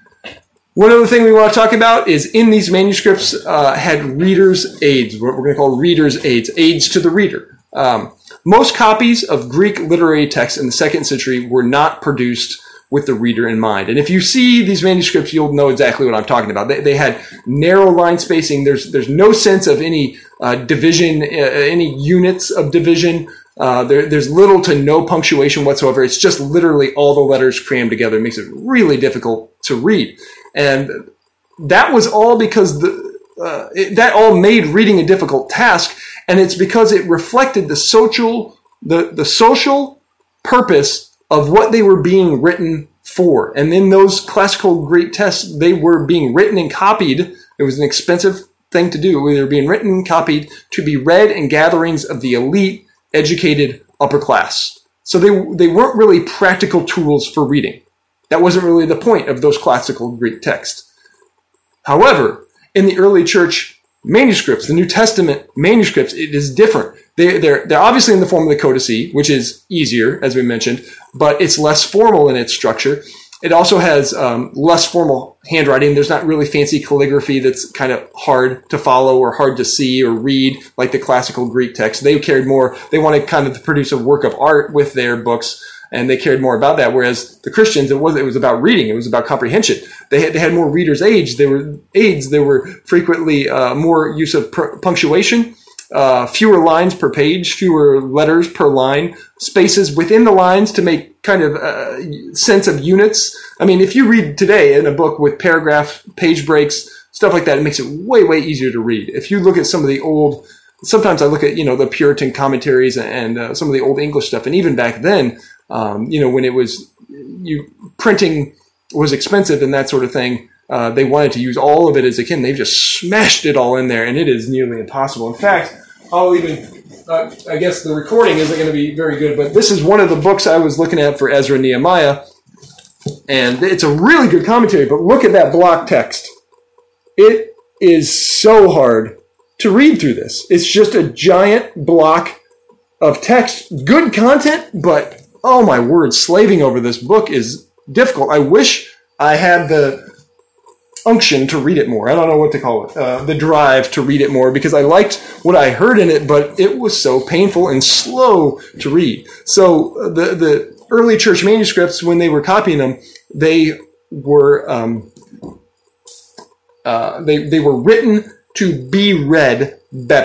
One other thing we want to talk about is in these manuscripts uh, had reader's aids, what we're going to call reader's aids, aids to the reader. Um, most copies of Greek literary texts in the second century were not produced with the reader in mind. And if you see these manuscripts, you'll know exactly what I'm talking about. They, they had narrow line spacing. There's there's no sense of any uh, division, uh, any units of division. Uh, there, there's little to no punctuation whatsoever. It's just literally all the letters crammed together. It makes it really difficult to read. And that was all because the uh, it, that all made reading a difficult task, and it's because it reflected the social the the social purpose of what they were being written for. And in those classical Greek texts, they were being written and copied. It was an expensive thing to do. They were being written and copied to be read in gatherings of the elite, educated upper class. So they they weren't really practical tools for reading. That wasn't really the point of those classical Greek texts. However, in the early church manuscripts, the New Testament manuscripts, it is different. They, they're, they're obviously in the form of the codice, which is easier, as we mentioned, but it's less formal in its structure. It also has um, less formal handwriting. There's not really fancy calligraphy that's kind of hard to follow or hard to see or read like the classical Greek text. They cared more, they wanted kind of to produce a work of art with their books, and they cared more about that. Whereas the Christians, it was it was about reading. It was about comprehension. They had, they had more readers' aids. They were aids. There were frequently uh, more use of per- punctuation, uh, fewer lines per page, fewer letters per line, spaces within the lines to make kind of uh, sense of units. I mean, if you read today in a book with paragraph, page breaks, stuff like that, it makes it way, way easier to read. If you look at some of the old, sometimes I look at, you know, the Puritan commentaries and uh, some of the old English stuff, and even back then, Um, you know, when it was, you printing was expensive and that sort of thing, uh, they wanted to use all of it as they can. They've just smashed it all in there, and it is nearly impossible. In fact, I'll even, uh, I guess the recording isn't going to be very good, but this is one of the books I was looking at for Ezra and Nehemiah, and it's a really good commentary, but look at that block text. It is so hard to read through this. It's just a giant block of text. Good content, but oh my word, slaving over this book is difficult. I wish I had the unction to read it more. I don't know what to call it. Uh, the drive to read it more, because I liked what I heard in it, but it was so painful and slow to read. So the, the early church manuscripts, when they were copying them, they were um, uh, they they were written to be read better.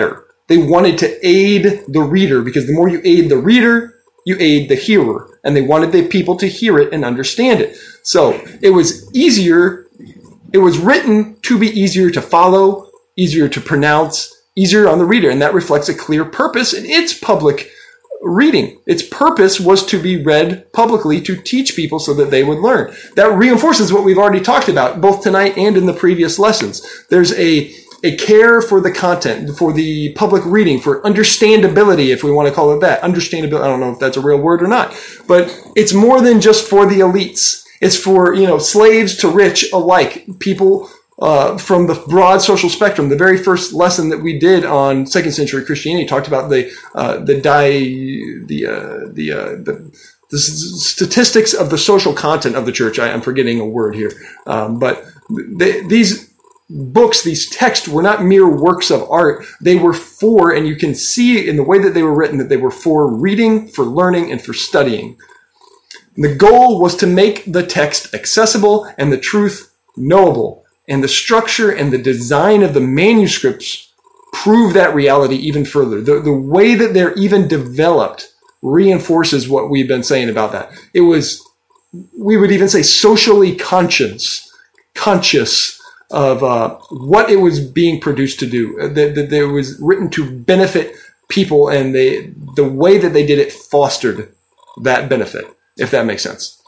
They wanted to aid the reader, because the more you aid the reader, you aid the hearer. And they wanted the people to hear it and understand it. So it was easier, it was written to be easier to follow, easier to pronounce, easier on the reader. And that reflects a clear purpose in its public reading. Its purpose was to be read publicly to teach people so that they would learn. That reinforces what we've already talked about, both tonight and in the previous lessons. There's a A care for the content, for the public reading, for understandability, if we want to call it that. Understandability, I don't know if that's a real word or not. But it's more than just for the elites. It's for, you know, slaves to rich alike. People uh, from the broad social spectrum. The very first lesson that we did on second century Christianity talked about the uh, the di, the uh, the, uh, the the statistics of the social content of the church. I am forgetting a word here, um, but they, these. Books, these texts were not mere works of art. They were for, and you can see in the way that they were written, that they were for reading, for learning, and for studying. And the goal was to make the text accessible and the truth knowable. And the structure and the design of the manuscripts prove that reality even further. The, the way that they're even developed reinforces what we've been saying about that. It was, we would even say, socially conscious, conscious, of uh, what it was being produced to do. That, that it was written to benefit people, and they, the way that they did it fostered that benefit, if that makes sense.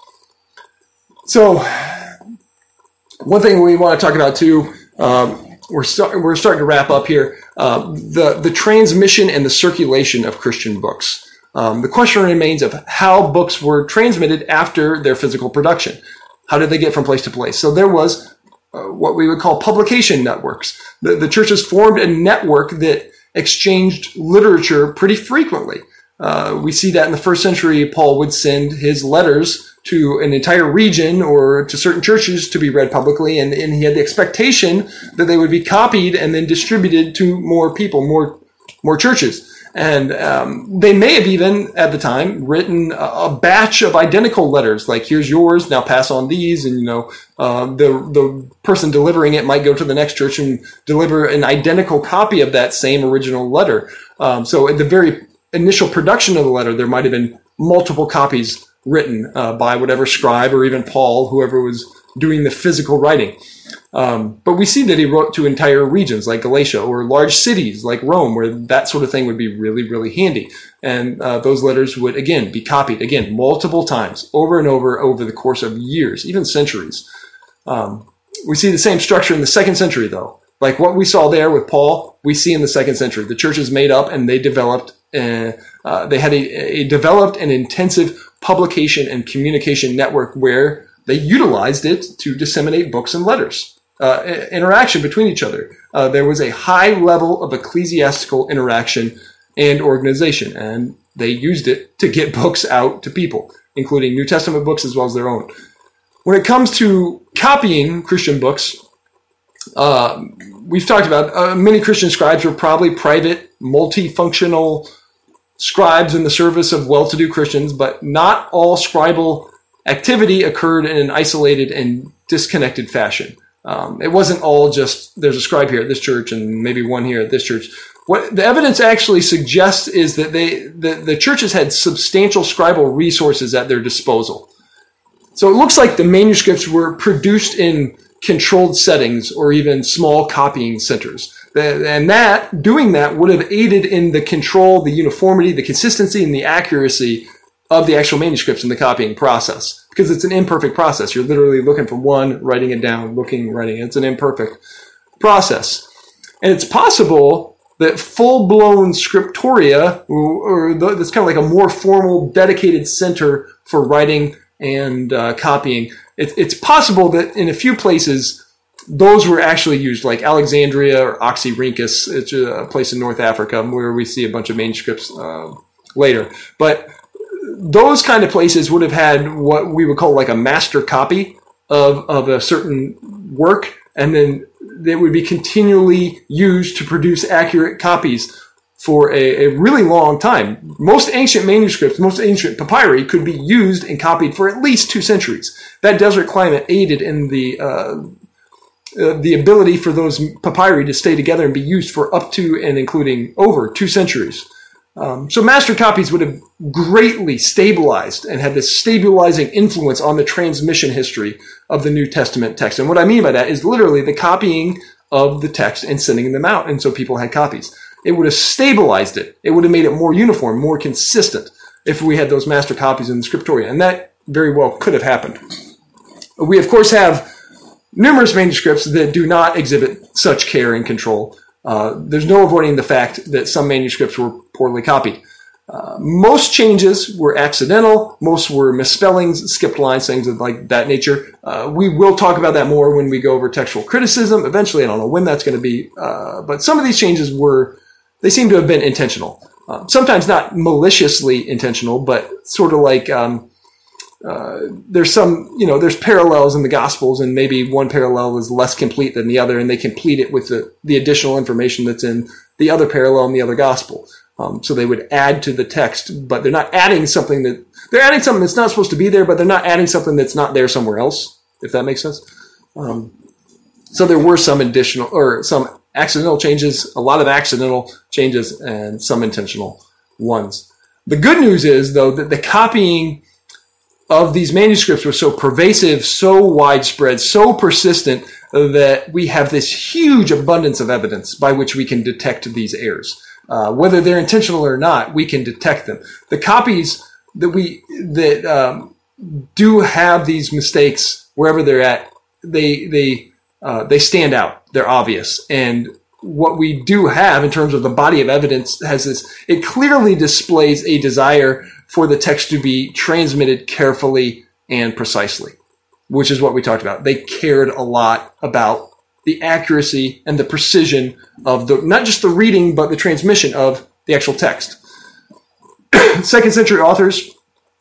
So, one thing we want to talk about too, um, we're, start, we're starting to wrap up here, uh, the, the transmission and the circulation of Christian books. Um, the question remains of how books were transmitted after their physical production. How did they get from place to place? So there was Uh, what we would call publication networks. The, the churches formed a network that exchanged literature pretty frequently. Uh, we see that in the first century, Paul would send his letters to an entire region or to certain churches to be read publicly, and, and he had the expectation that they would be copied and then distributed to more people, more more churches. And um, they may have even, at the time, written a, a batch of identical letters, like, here's yours, now pass on these. And, you know, uh, the the person delivering it might go to the next church and deliver an identical copy of that same original letter. Um, so at the very initial production of the letter, there might have been multiple copies written uh, by whatever scribe or even Paul, whoever was doing the physical writing. Um, but we see that he wrote to entire regions like Galatia, or large cities like Rome, where that sort of thing would be really, really handy. And uh, those letters would, again, be copied, again, multiple times, over and over, over the course of years, even centuries. Um, we see the same structure in the second century, though. Like what we saw there with Paul, we see in the second century. The church is made up, and they developed, uh, uh, they had a, a developed and intensive publication and communication network where they utilized it to disseminate books and letters. Uh, interaction between each other. Uh, there was a high level of ecclesiastical interaction and organization, and they used it to get books out to people, including New Testament books as well as their own. When it comes to copying Christian books, uh, we've talked about uh, many Christian scribes were probably private, multifunctional scribes in the service of well-to-do Christians, but not all scribal activity occurred in an isolated and disconnected fashion. Um, it wasn't all just, there's a scribe here at this church and maybe one here at this church. What the evidence actually suggests is that they, the, the churches had substantial scribal resources at their disposal. So it looks like the manuscripts were produced in controlled settings or even small copying centers. And that, doing that would have aided in the control, the uniformity, the consistency, and the accuracy of the actual manuscripts in the copying process. Because it's an imperfect process. You're literally looking for one, writing it down, looking, writing it. It's an imperfect process. And it's possible that full-blown scriptoria, or, or that's kind of like a more formal, dedicated center for writing and uh, copying, it, it's possible that in a few places, those were actually used, like Alexandria or Oxyrhynchus. It's a place in North Africa where we see a bunch of manuscripts uh, later. But those kind of places would have had what we would call like a master copy of, of a certain work, and then they would be continually used to produce accurate copies for a, a really long time. Most ancient manuscripts, most ancient papyri could be used and copied for at least two centuries. That desert climate aided in the uh, uh, the ability for those papyri to stay together and be used for up to and including over two centuries. Um, so master copies would have greatly stabilized and had this stabilizing influence on the transmission history of the New Testament text. And what I mean by that is literally the copying of the text and sending them out. And so people had copies. It would have stabilized it. It would have made it more uniform, more consistent if we had those master copies in the scriptoria. And that very well could have happened. We, of course, have numerous manuscripts that do not exhibit such care and control. Uh, there's no avoiding the fact that some manuscripts were poorly copied. Uh, most changes were accidental. Most were misspellings, skipped lines, things of like that nature. Uh, we will talk about that more when we go over textual criticism. Eventually, I don't know when that's going to be. Uh, but some of these changes were, they seem to have been intentional. Uh, sometimes not maliciously intentional, but sort of like um, uh, there's some, you know, there's parallels in the Gospels, and maybe one parallel is less complete than the other, and they complete it with the, the additional information that's in the other parallel in the other Gospel. Um, so they would add to the text, but they're not adding something that, they're adding something that's not supposed to be there, but they're not adding something that's not there somewhere else, if that makes sense. Um, so there were some additional, or some accidental changes, a lot of accidental changes, and some intentional ones. The good news is, though, that the copying of these manuscripts was so pervasive, so widespread, so persistent, that we have this huge abundance of evidence by which we can detect these errors. Uh, whether they're intentional or not, we can detect them. The copies that we that um, do have these mistakes wherever they're at, they they uh, they stand out. They're obvious. And what we do have in terms of the body of evidence has this. It clearly displays a desire for the text to be transmitted carefully and precisely, which is what we talked about. They cared a lot about the accuracy and the precision of the, not just the reading, but the transmission of the actual text. Second century authors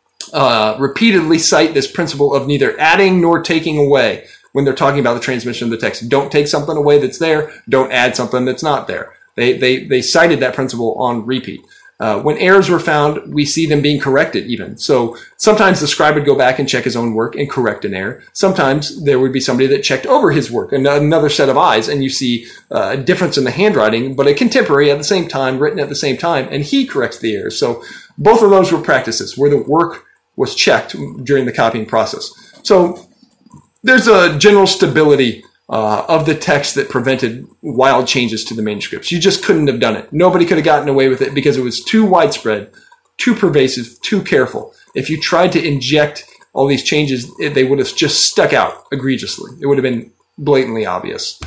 uh, repeatedly cite this principle of neither adding nor taking away when they're talking about the transmission of the text. Don't take something away that's there. Don't add something that's not there. They, they, they cited that principle on repeat. Uh, when errors were found, we see them being corrected even. So sometimes the scribe would go back and check his own work and correct an error. Sometimes there would be somebody that checked over his work, another set of eyes, and you see uh, a difference in the handwriting, but a contemporary at the same time, written at the same time, and he corrects the errors. So both of those were practices where the work was checked during the copying process. So there's a general stability Uh, of the text that prevented wild changes to the manuscripts. You just couldn't have done it. Nobody could have gotten away with it because it was too widespread, too pervasive, too careful. If you tried to inject all these changes, it, they would have just stuck out egregiously. It would have been blatantly obvious.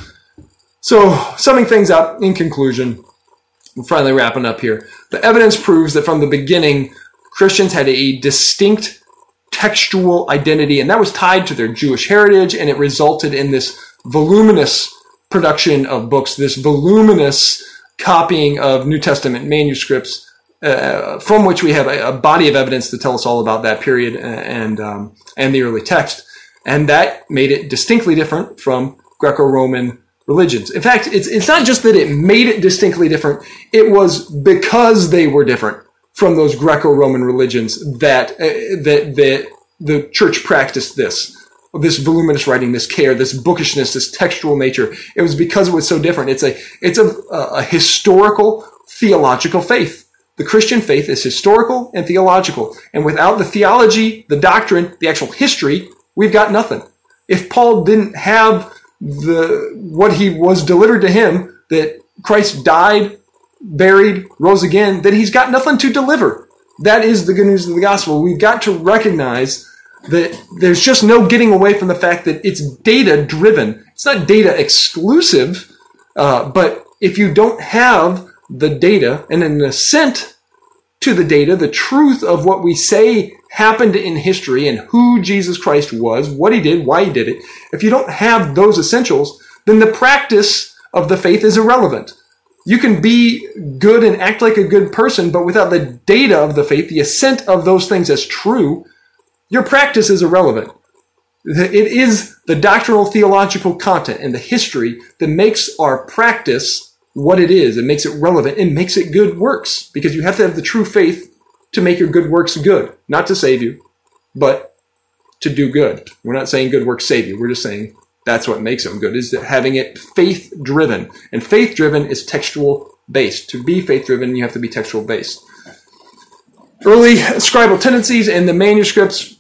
So, summing things up, in conclusion, we're finally wrapping up here. The evidence proves that from the beginning, Christians had a distinct textual identity, and that was tied to their Jewish heritage, and it resulted in this voluminous production of books, this voluminous copying of New Testament manuscripts, uh, from which we have a, a body of evidence to tell us all about that period and um, and the early text. And that made it distinctly different from Greco-Roman religions. In fact, it's it's not just that it made it distinctly different, it was because they were different from those Greco-Roman religions that uh, that that the church practiced this. This voluminous writing, this care, this bookishness, this textual nature. It was because it was so different. It's a, it's a, a historical, theological faith. The Christian faith is historical and theological. And without the theology, the doctrine, the actual history, we've got nothing. If Paul didn't have the, what he was delivered to him, that Christ died, buried, rose again, then he's got nothing to deliver. That is the good news of the gospel. We've got to recognize that there's just no getting away from the fact that it's data-driven. It's not data-exclusive, uh, but if you don't have the data and an assent to the data, the truth of what we say happened in history and who Jesus Christ was, what he did, why he did it, if you don't have those essentials, then the practice of the faith is irrelevant. You can be good and act like a good person, but without the data of the faith, the assent of those things as true, your practice is irrelevant. It is the doctrinal theological content and the history that makes our practice what it is. It makes it relevant. It makes it good works, because you have to have the true faith to make your good works good. Not to save you, but to do good. We're not saying good works save you. We're just saying That's what makes them good, is that having it faith-driven. And faith-driven is textual-based. To be faith-driven, you have to be textual-based. Early scribal tendencies in the manuscripts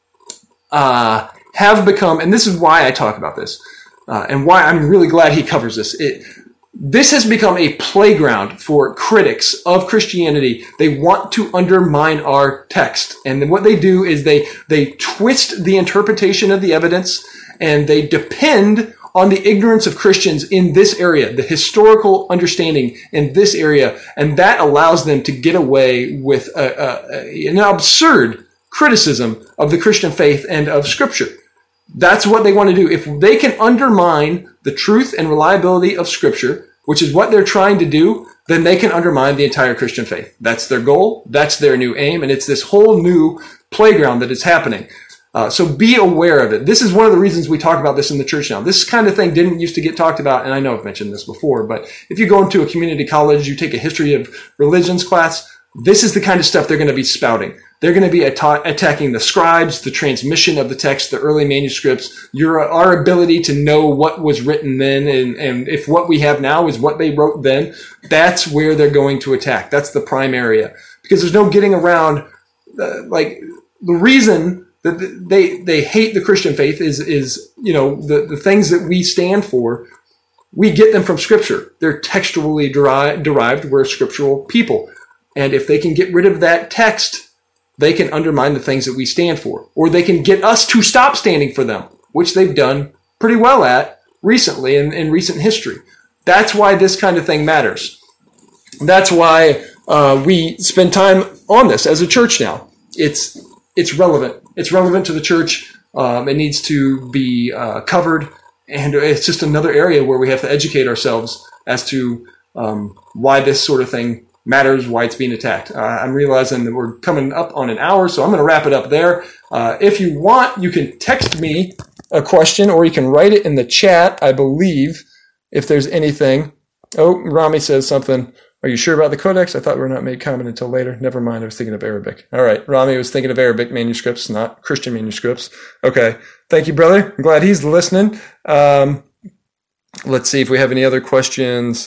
uh, have become, and this is why I talk about this, uh, and why I'm really glad he covers this. It, this has become a playground for critics of Christianity. They want to undermine our text. And then what they do is they, they twist the interpretation of the evidence, and they depend on the ignorance of Christians in this area, the historical understanding in this area, and that allows them to get away with a, a, an absurd criticism of the Christian faith and of Scripture. That's what they want to do. If they can undermine the truth and reliability of Scripture, which is what they're trying to do, then they can undermine the entire Christian faith. That's their goal. That's their new aim, and it's this whole new playground that is happening. Uh, so be aware of it. This is one of the reasons we talk about this in the church now. This kind of thing didn't used to get talked about, and I know I've mentioned this before, but if you go into a community college, you take a history of religions class, this is the kind of stuff they're going to be spouting. They're going to be atta- attacking the scribes, the transmission of the text, the early manuscripts, your our ability to know what was written then, and, and if what we have now is what they wrote then. That's where they're going to attack. That's the prime area. Because there's no getting around, uh, like, the reason that they they hate the Christian faith is, is you know, the, the things that we stand for, we get them from Scripture. They're textually deri- derived. We're scriptural people. And if they can get rid of that text, they can undermine the things that we stand for. Or they can get us to stop standing for them, which they've done pretty well at recently in, in recent history. That's why this kind of thing matters. That's why uh, we spend time on this as a church now. It's it's relevant. It's relevant to the church. Um, it needs to be uh, covered. And it's just another area where we have to educate ourselves as to um, why this sort of thing matters, why it's being attacked. Uh, I'm realizing that we're coming up on an hour, so I'm going to wrap it up there. Uh, if you want, you can text me a question, or you can write it in the chat, I believe, if there's anything. Oh, Rami says something. Are you sure about the codex? I thought we were not made comment until later. Never mind, I was thinking of Arabic. All right, Rami was thinking of Arabic manuscripts, not Christian manuscripts. Okay, thank you, brother. I'm glad he's listening. Um, let's see if we have any other questions.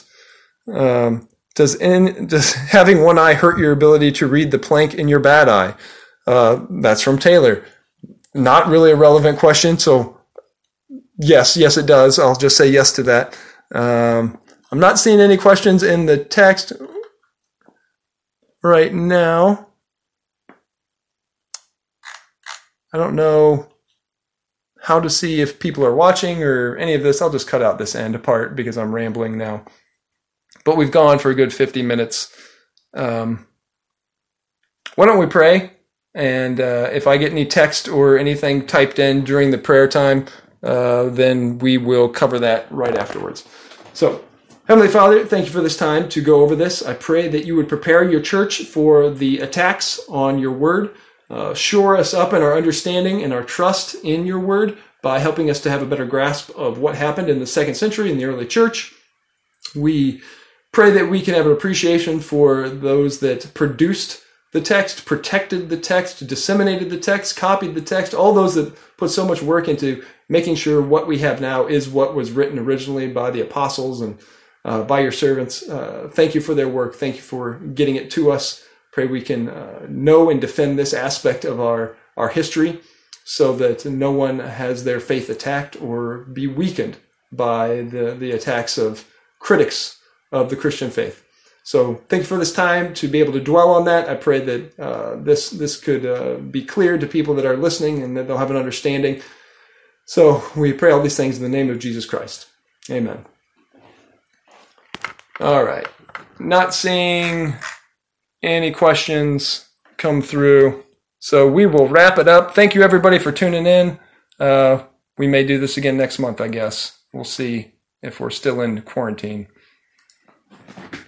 Um, does in, does having one eye hurt your ability to read the plank in your bad eye? Uh, that's from Taylor. Not really a relevant question, so yes, yes it does. I'll just say yes to that. Um, I'm not seeing any questions in the text right now. I don't know how to see if people are watching or any of this. I'll just cut out this end apart because I'm rambling now. But we've gone for a good fifty minutes. Um, why don't we pray? And uh, if I get any text or anything typed in during the prayer time, uh, then we will cover that right afterwards. So, Heavenly Father, thank you for this time to go over this. I pray that you would prepare your church for the attacks on your word. Uh, shore us up in our understanding and our trust in your word by helping us to have a better grasp of what happened in the second century in the early church. We pray that we can have an appreciation for those that produced the text, protected the text, disseminated the text, copied the text, all those that put so much work into making sure what we have now is what was written originally by the apostles and uh, by your servants. Uh, thank you for their work. Thank you for getting it to us. Pray we can uh, know and defend this aspect of our, our history so that no one has their faith attacked or be weakened by the, the attacks of critics of the Christian faith. So thank you for this time to be able to dwell on that. I pray that uh, this this could uh, be clear to people that are listening and that they'll have an understanding. So we pray all these things in the name of Jesus Christ. Amen. All right. Not seeing any questions come through. So we will wrap it up. Thank you, everybody, for tuning in. Uh, we may do this again next month, I guess. We'll see if we're still in quarantine.